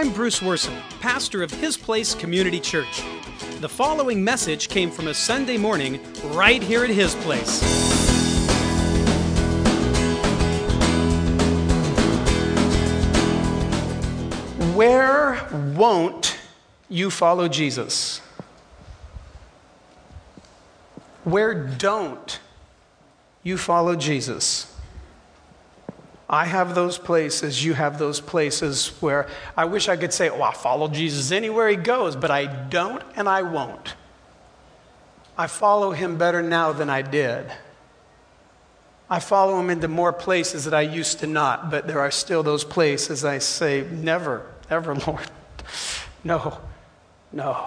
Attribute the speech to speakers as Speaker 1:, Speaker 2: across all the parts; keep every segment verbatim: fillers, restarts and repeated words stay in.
Speaker 1: I'm Bruce Worson, pastor of His Place Community Church. The following message came from a Sunday morning right here at His Place. Where won't you follow Jesus? Where don't you follow Jesus? I have those places, you have those places where I wish I could say, oh, I follow Jesus anywhere he goes, but I don't and I won't. I follow him better now than I did. I follow him into more places that I used to not, but there are still those places I say, never, ever, Lord. No, no.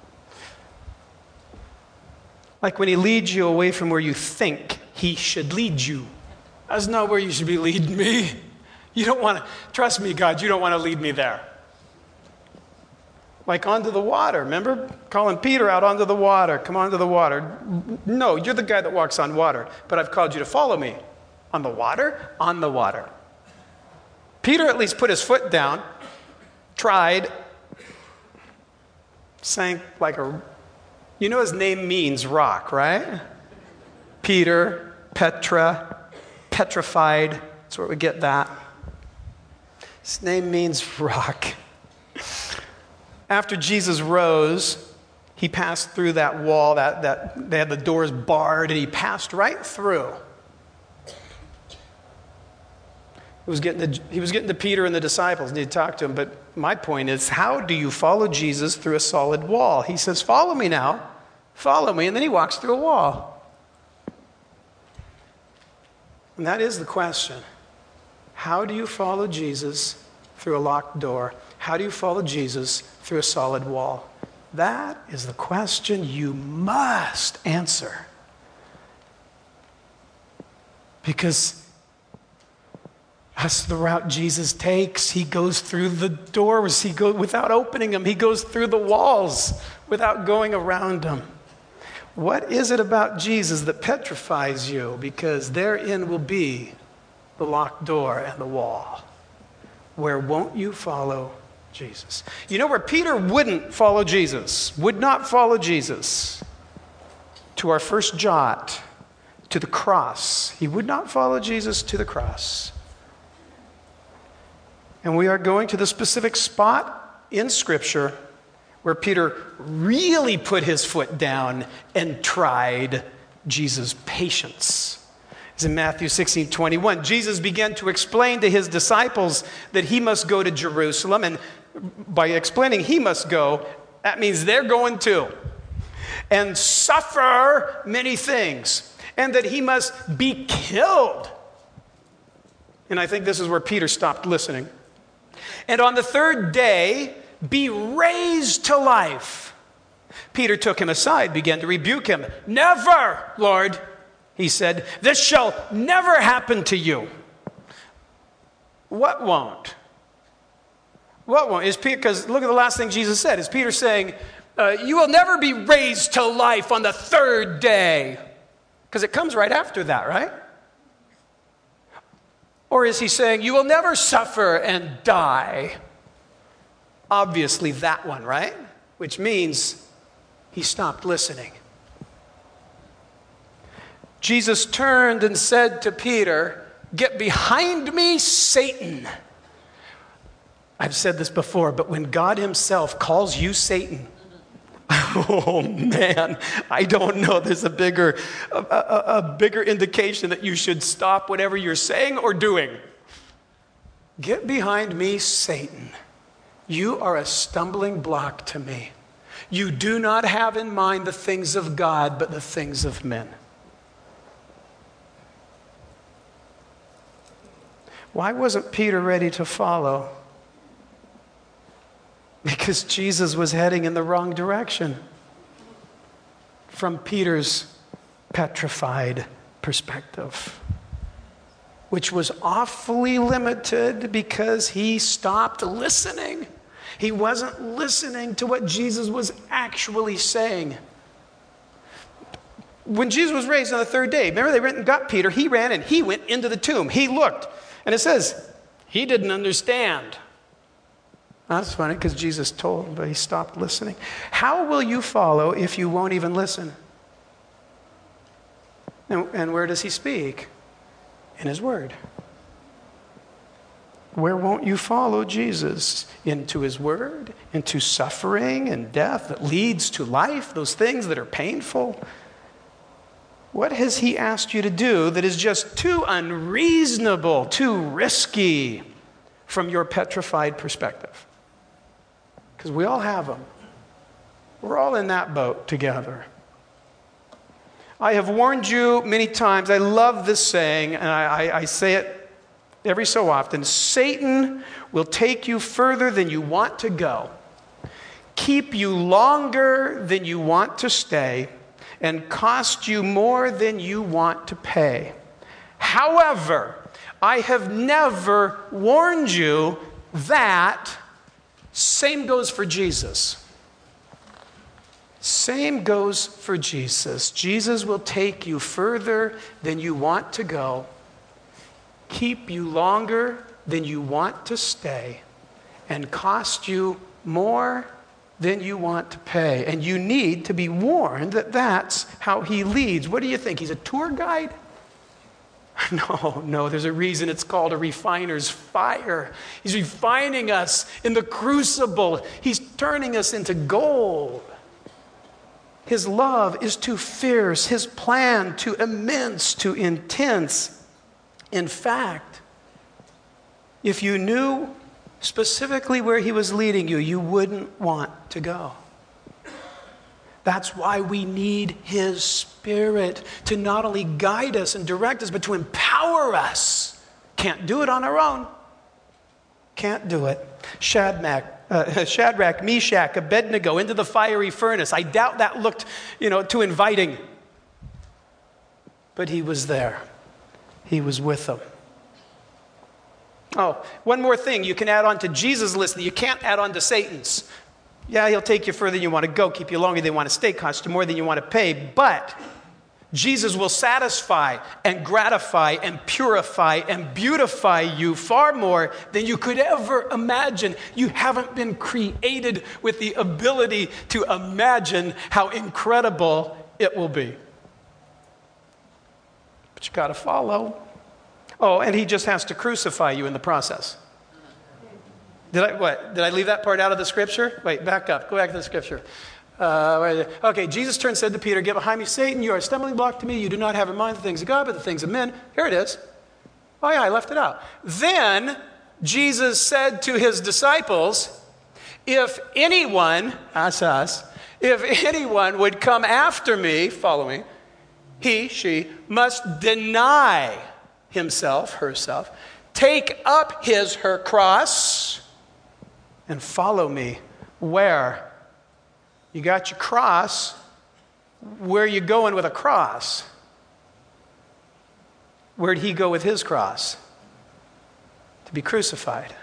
Speaker 1: Like when he leads you away from where you think he should lead you. That's not where you should be leading me. You don't want to, trust me, God, you don't want to lead me there. Like onto the water, remember? Calling Peter out onto the water. Come onto the water. No, you're the guy that walks on water, but I've called you to follow me. On the water? On the water. Peter at least put his foot down, tried, sank like a, you know his name means rock, right? Peter, Petra, petrified. That's where we get that. His name means rock. After Jesus rose, he passed through that wall, that, that they had the doors barred, and he passed right through. He was getting to, he was getting to Peter and the disciples, and he talked to them. But my point is, how do you follow Jesus through a solid wall? He says, follow me now. Follow me. And then he walks through a wall. And that is the question. How do you follow Jesus through a locked door? How do you follow Jesus through a solid wall? That is the question you must answer. Because that's the route Jesus takes. He goes through the doors. He goes without opening them. He goes through the walls without going around them. What is it about Jesus that petrifies you? Because therein will be the locked door and the wall. Where won't you follow Jesus? You know where Peter wouldn't follow Jesus, would not follow Jesus? To our first jot, to the cross. He would not follow Jesus to the cross. And we are going to the specific spot in Scripture where Peter really put his foot down and tried Jesus' patience. It's in Matthew sixteen twenty-one. Jesus began to explain to his disciples that he must go to Jerusalem. And by explaining he must go, that means they're going too. And suffer many things. And that he must be killed. And I think this is where Peter stopped listening. And on the third day, be raised to life. Peter took him aside, began to rebuke him. Never, Lord, he said, this shall never happen to you. What won't? What won't? Is Peter, because look at the last thing Jesus said. Is Peter saying, uh, you will never be raised to life on the third day? Because it comes right after that, right? Or is he saying, you will never suffer and die? Obviously that one, right? Which means he stopped listening. Jesus turned and said to Peter, get behind me, Satan. I've said this before, but when God himself calls you Satan, oh man, I don't know. There's a bigger, a, a, a bigger indication that you should stop whatever you're saying or doing. Get behind me, Satan. You are a stumbling block to me. You do not have in mind the things of God, but the things of men. Why wasn't Peter ready to follow? Because Jesus was heading in the wrong direction from Peter's petrified perspective, which was awfully limited because he stopped listening. He wasn't listening to what Jesus was actually saying. When Jesus was raised on the third day, remember they went and got Peter. He ran and he went into the tomb. He looked. And it says, he didn't understand. That's funny because Jesus told him, but he stopped listening. How will you follow if you won't even listen? And, and where does he speak? In his word. Where won't you follow Jesus? Into his word, into suffering and death that leads to life, those things that are painful. What has he asked you to do that is just too unreasonable, too risky from your petrified perspective? Because we all have them. We're all in that boat together. I have warned you many times. I love this saying, and I, I, I say it every so often. Satan will take you further than you want to go, keep you longer than you want to stay, and cost you more than you want to pay. However, I have never warned you that. Same goes for Jesus. Same goes for Jesus. Jesus will take you further than you want to go, keep you longer than you want to stay, and cost you more than you want to pay. And you need to be warned that that's how he leads. What do you think? He's a tour guide? No, no, there's a reason it's called a refiner's fire. He's refining us in the crucible. He's turning us into gold. His love is too fierce, his plan too immense, too intense. In fact, if you knew specifically where he was leading you, you wouldn't want to go. That's why we need his Spirit to not only guide us and direct us, but to empower us. Can't do it on our own. Can't do it. Shadrach, uh, Shadrach, Meshach, Abednego into the fiery furnace. I doubt that looked, you know, too inviting. But he was there. He was with them. Oh, one more thing you can add on to Jesus' list that you can't add on to Satan's. Yeah, he'll take you further than you want to go, keep you longer than you want to stay, cost you more than you want to pay. But Jesus will satisfy and gratify and purify and beautify you far more than you could ever imagine. You haven't been created with the ability to imagine how incredible it will be. But you got to follow. Oh, and he just has to crucify you in the process. Did I, what? Did I leave that part out of the scripture? Wait, back up. Go back to the scripture. Uh, okay, Jesus turned and said to Peter, "Get behind me, Satan. You are a stumbling block to me. You do not have in mind the things of God, but the things of men." Here it is. Oh yeah, I left it out. Then Jesus said to his disciples, "If anyone," that's us, "if anyone would come after me," follow me, "he, she, must deny himself," herself, "take up his, her cross, and follow me." Where? You got your cross. Where are you going with a cross? Where'd he go with his cross? To be crucified.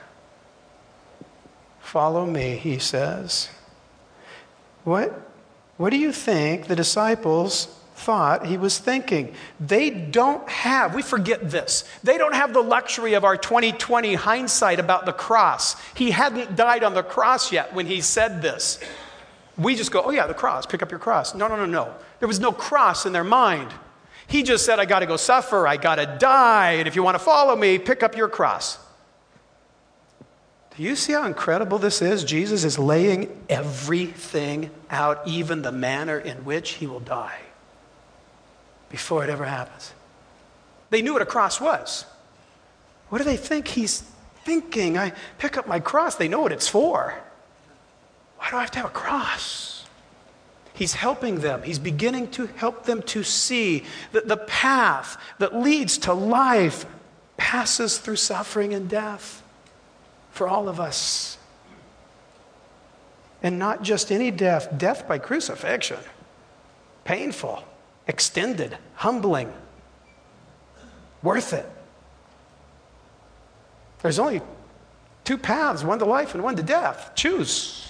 Speaker 1: Follow me, he says. What, what do you think the disciples thought he was thinking? They don't have, we forget this, they don't have the luxury of our twenty twenty hindsight about the cross. He hadn't died on the cross yet when he said this. We just go, oh yeah, the cross, pick up your cross. No, no, no, no. There was no cross in their mind. He just said, I got to go suffer, I got to die, and if you want to follow me, pick up your cross. Do you see how incredible this is? Jesus is laying everything out, even the manner in which he will die, before it ever happens. They knew what a cross was. What do they think he's thinking? I pick up my cross. They know what it's for. Why do I have to have a cross? He's helping them. He's beginning to help them to see that the path that leads to life passes through suffering and death for all of us. And not just any death, death by crucifixion. Painful, extended, humbling, worth it. There's only two paths, one to life and one to death. Choose.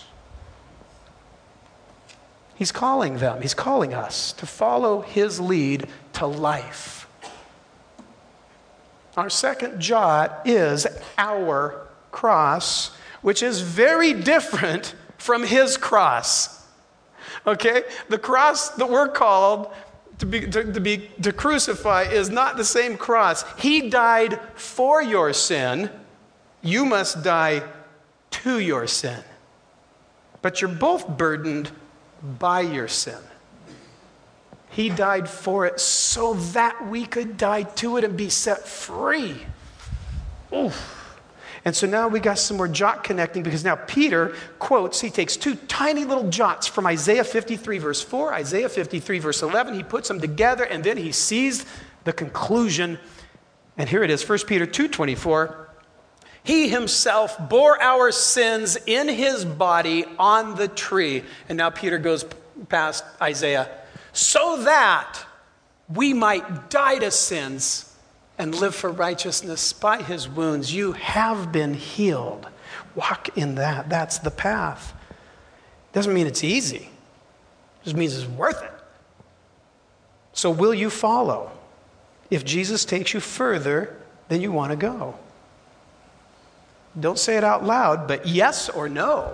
Speaker 1: He's calling them, he's calling us to follow his lead to life. Our second jot is our cross, which is very different from his cross. Okay? The cross that we're called to be to, to be to crucify is not the same cross. He died for your sin. You must die to your sin. But you're both burdened by your sin. He died for it so that we could die to it and be set free. Oof. And so now we got some more jot connecting, because now Peter quotes, he takes two tiny little jots from Isaiah fifty-three verse four, Isaiah fifty-three verse eleven. He puts them together and then he sees the conclusion. And here it is, First Peter two twenty-four. He himself bore our sins in his body on the tree. And now Peter goes past Isaiah. So that we might die to sins and live for righteousness. By his wounds you have been healed. Walk in that. That's the path. Doesn't mean it's easy. It just means it's worth it. So will you follow if Jesus takes you further than you want to go? Don't say it out loud, but yes or no.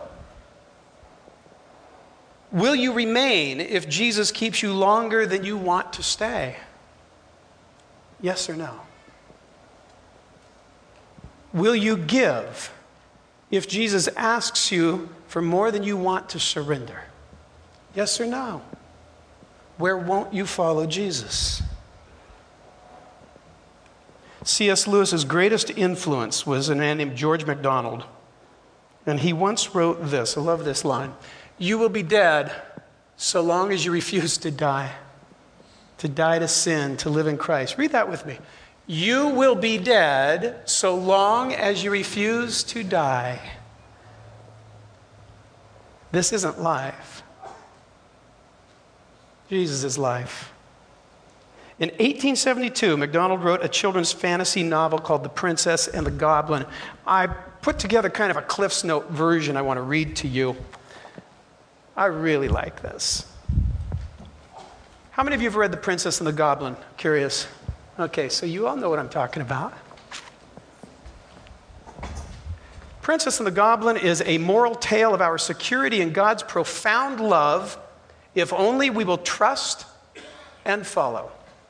Speaker 1: Will you remain if Jesus keeps you longer than you want to stay? Yes or no? Will you give if Jesus asks you for more than you want to surrender? Yes or no? Where won't you follow Jesus? C S Lewis's greatest influence was a man named George MacDonald. And he once wrote this. I love this line. You will be dead so long as you refuse to die. To die to sin, to live in Christ. Read that with me. You will be dead so long as you refuse to die. This isn't life. Jesus is life. In eighteen seventy-two, MacDonald wrote a children's fantasy novel called The Princess and the Goblin. I put together kind of a Cliff's Note version I want to read to you. I really like this. How many of you have read The Princess and the Goblin? Curious. Okay, so you all know what I'm talking about. Princess and the Goblin is a moral tale of our security in God's profound love, if only we will trust and follow.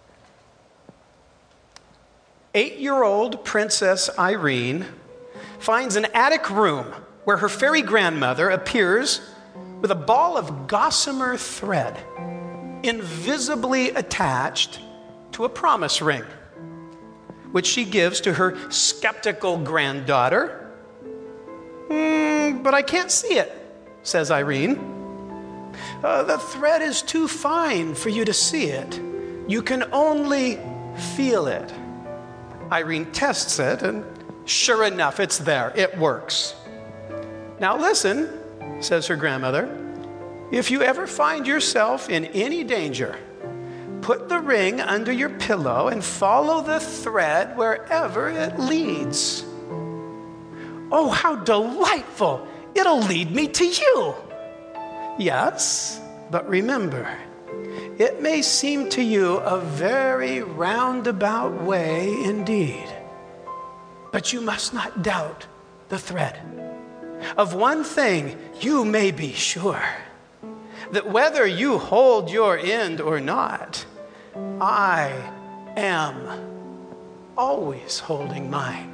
Speaker 1: Eight-year-old Princess Irene finds an attic room where her fairy grandmother appears with a ball of gossamer thread invisibly attached to a promise ring, which she gives to her skeptical granddaughter. Mm, but I can't see it, says Irene. Uh, the thread is too fine for you to see it. You can only feel it. Irene tests it, and sure enough, it's there. It works. Now listen, says her grandmother. If you ever find yourself in any danger, put the ring under your pillow and follow the thread wherever it leads. Oh, how delightful! It'll lead me to you. Yes, but remember, it may seem to you a very roundabout way indeed. But you must not doubt the thread. Of one thing you may be sure, that whether you hold your end or not, I am always holding mine.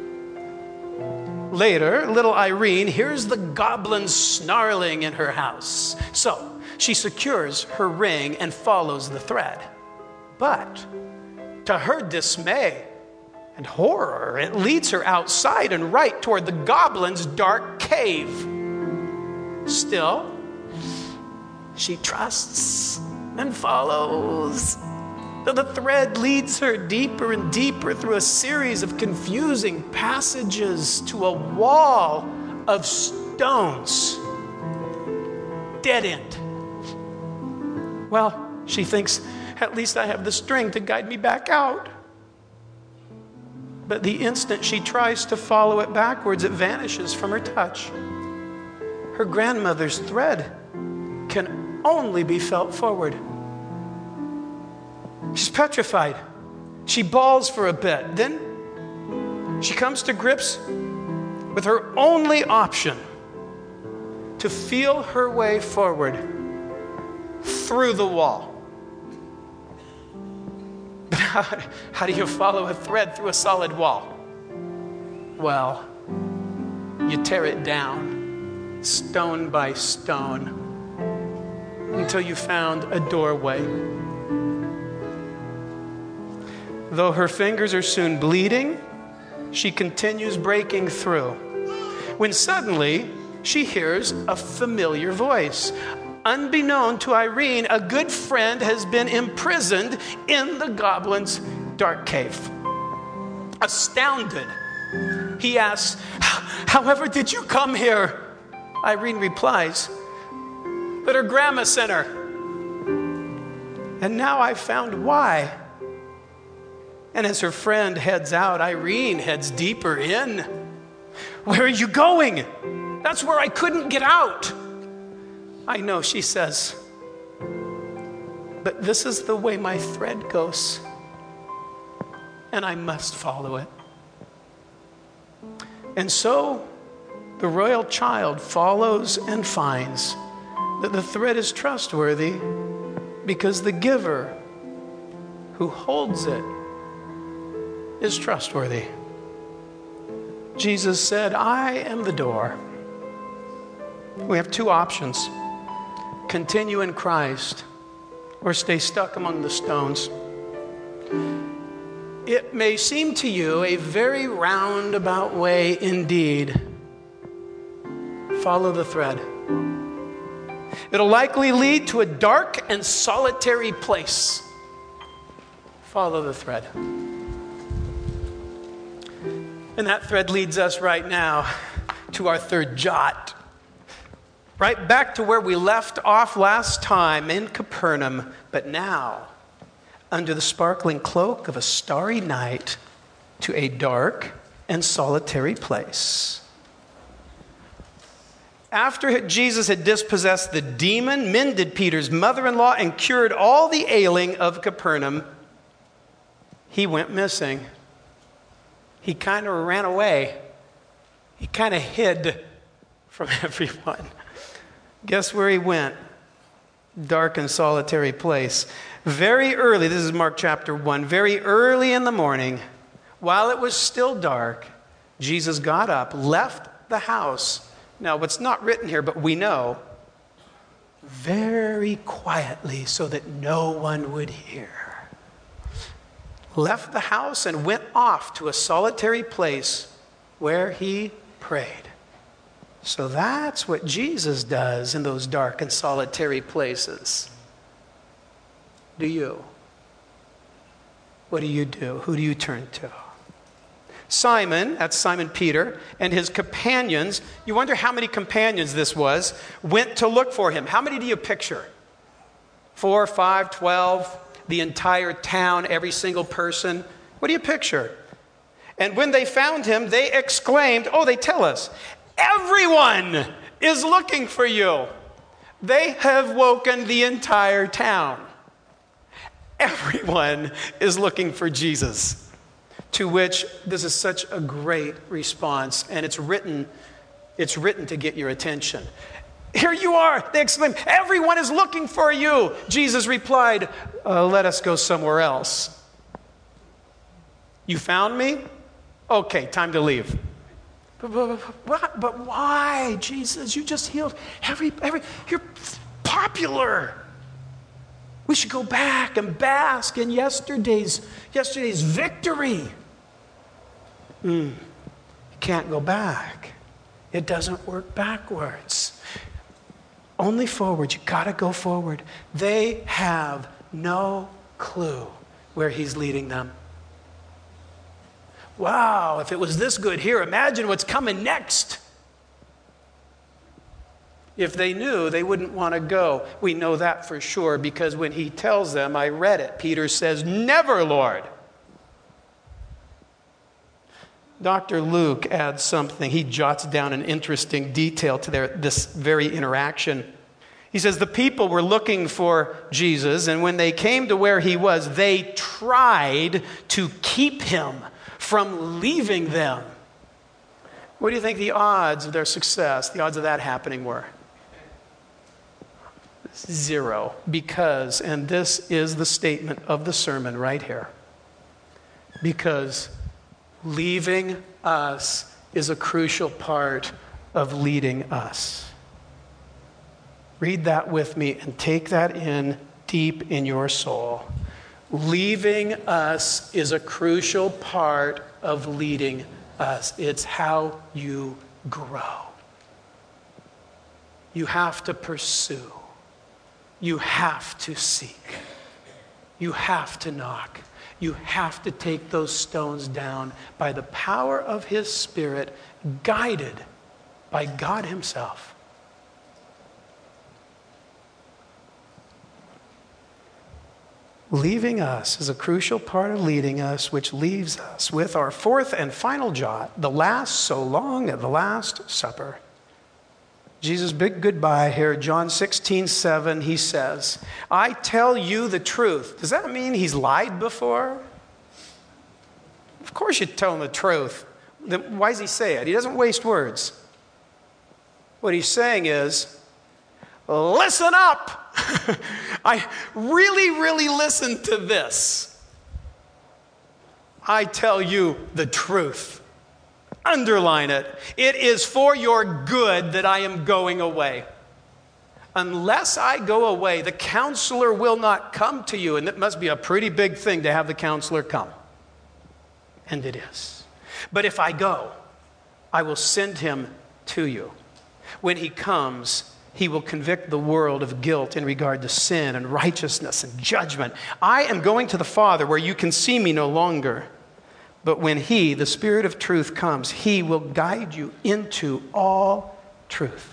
Speaker 1: Later, little Irene hears the goblin snarling in her house. So she secures her ring and follows the thread. But to her dismay and horror, it leads her outside and right toward the goblin's dark cave. Still, she trusts and follows. The thread leads her deeper and deeper through a series of confusing passages to a wall of stones. Dead end. Well, she thinks, at least I have the string to guide me back out. But the instant she tries to follow it backwards, it vanishes from her touch. Her grandmother's thread can only be felt forward. She's petrified. She bawls for a bit. Then she comes to grips with her only option to feel her way forward through the wall. But how, how do you follow a thread through a solid wall? Well, you tear it down, stone by stone, until you found a doorway. Though her fingers are soon bleeding, she continues breaking through, when suddenly she hears a familiar voice. Unbeknown to Irene, a good friend has been imprisoned in the goblin's dark cave. Astounded, he asks, "However did you come here?" Irene replies that her grandma sent her. "And now I've found why." And as her friend heads out, Irene heads deeper in. "Where are you going?" "That's where I couldn't get out." "I know," she says, "but this is the way my thread goes, and I must follow it." And so the royal child follows and finds that the thread is trustworthy because the giver who holds it is trustworthy. Jesus said, "I am the door." We have two options: continue in Christ or stay stuck among the stones. It may seem to you a very roundabout way indeed. Follow the thread. It'll likely lead to a dark and solitary place. Follow the thread. And that thread leads us right now to our third jot. Right back to where we left off last time in Capernaum, but now under the sparkling cloak of a starry night to a dark and solitary place. After Jesus had dispossessed the demon, mended Peter's mother-in-law, and cured all the ailing of Capernaum, he went missing. He kind of ran away. He kind of hid from everyone. Guess where he went? Dark and solitary place. Very early, this is Mark chapter one, very early in the morning, while it was still dark, Jesus got up, left the house. Now, what's not written here, but we know, very quietly so that no one would hear. Left the house and went off to a solitary place where he prayed. So that's what Jesus does in those dark and solitary places. Do you? What do you do? Who do you turn to? Simon, that's Simon Peter, and his companions, you wonder how many companions this was, went to look for him. How many do you picture? Four, five, twelve, the entire town, every single person. What do you picture? And when they found him, they exclaimed, oh, they tell us, everyone is looking for you. They have woken the entire town. Everyone is looking for Jesus. To which this is such a great response, and it's written, it's written to get your attention. Here you are, they exclaimed, everyone is looking for you. Jesus replied, uh, let us go somewhere else. You found me? Okay, time to leave. But, but, but, but why, Jesus? You just healed every, every, you're popular. We should go back and bask in yesterday's, yesterday's victory. Mm, you can't go back. It doesn't work backwards. Only forward. You got to go forward. They have no clue where he's leading them. Wow, if it was this good here, imagine what's coming next. If they knew, they wouldn't want to go. We know that for sure because when he tells them, I read it, Peter says, never, Lord. Doctor Luke adds something. He jots down an interesting detail to their, this very interaction. He says, the people were looking for Jesus, and when they came to where he was, they tried to keep him from leaving them. What do you think the odds of their success, the odds of that happening were? Zero. Because, and this is the statement of the sermon right here, because leaving us is a crucial part of leading us. Read that with me and take that in deep in your soul. Leaving us is a crucial part of leading us. It's how you grow. You have to pursue. You have to seek. You have to knock. You have to take those stones down by the power of His Spirit, guided by God Himself. Leaving us is a crucial part of leading us, which leaves us with our fourth and final jot, the last so long at the Last Supper. Jesus' big goodbye here, John sixteen seven, he says, I tell you the truth. Does that mean he's lied before? Of course you tell him the truth. Then why does he say it? He doesn't waste words. What he's saying is, listen up. I really, really listen to this. I tell you the truth. Underline it. It is for your good that I am going away. Unless I go away, the counselor will not come to you. And it must be a pretty big thing to have the counselor come. And it is. But if I go, I will send him to you. When he comes, he will convict the world of guilt in regard to sin and righteousness and judgment. I am going to the Father where you can see me no longer. But when he, the Spirit of truth, comes, he will guide you into all truth.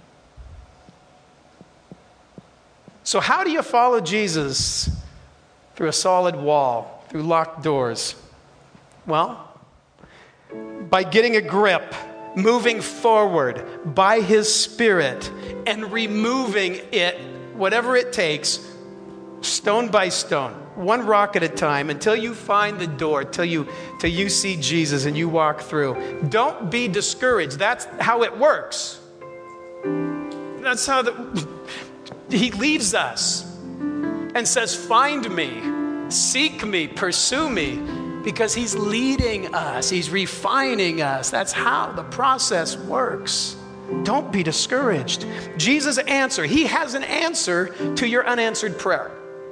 Speaker 1: So how do you follow Jesus through a solid wall, through locked doors? Well, by getting a grip, moving forward by His Spirit and removing it, whatever it takes, stone by stone, one rock at a time, until you find the door, till you, till you see Jesus and you walk through. Don't be discouraged. That's how it works. That's how the, He leaves us and says, find me, seek me, pursue me. Because He's leading us. He's refining us. That's how the process works. Don't be discouraged. Jesus' answer, He has an answer to your unanswered prayer.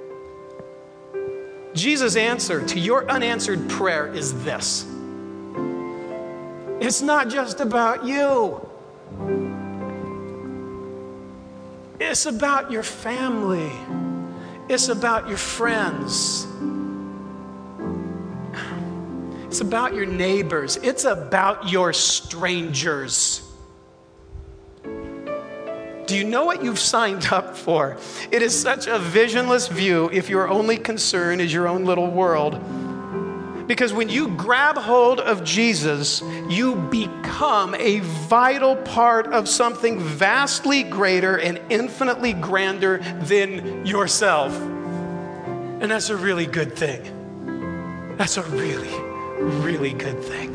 Speaker 1: Jesus' answer to your unanswered prayer is this. It's not just about you. It's about your family. It's about your friends. It's about your neighbors. It's about your strangers. Do you know what you've signed up for? It is such a visionless view if your only concern is your own little world. Because when you grab hold of Jesus, you become a vital part of something vastly greater and infinitely grander than yourself. And that's a really good thing. That's a really really good thing.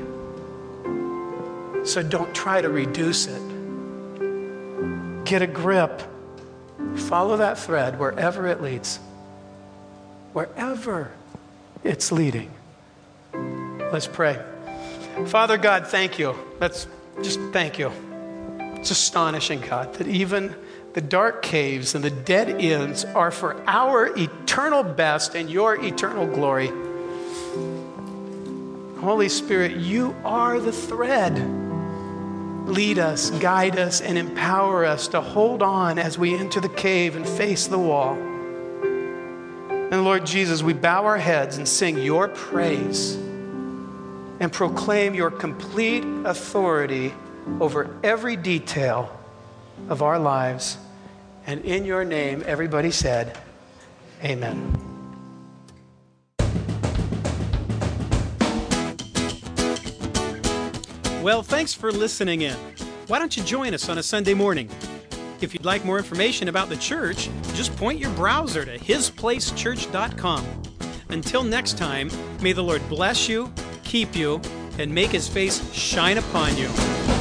Speaker 1: So don't try to reduce it. Get a grip. Follow that thread wherever it leads. Wherever it's leading. Let's pray. Father God, thank you. Let's just thank you. It's astonishing, God, that even the dark caves and the dead ends are for our eternal best and your eternal glory. Holy Spirit, you are the thread. Lead us, guide us, and empower us to hold on as we enter the cave and face the wall. And Lord Jesus, we bow our heads and sing your praise and proclaim your complete authority over every detail of our lives. And in your name, everybody said, amen. Well, thanks for listening in. Why don't you join us on a Sunday morning? If you'd like more information about the church, just point your browser to his place church dot com. Until next time, may the Lord bless you, keep you, and make his face shine upon you.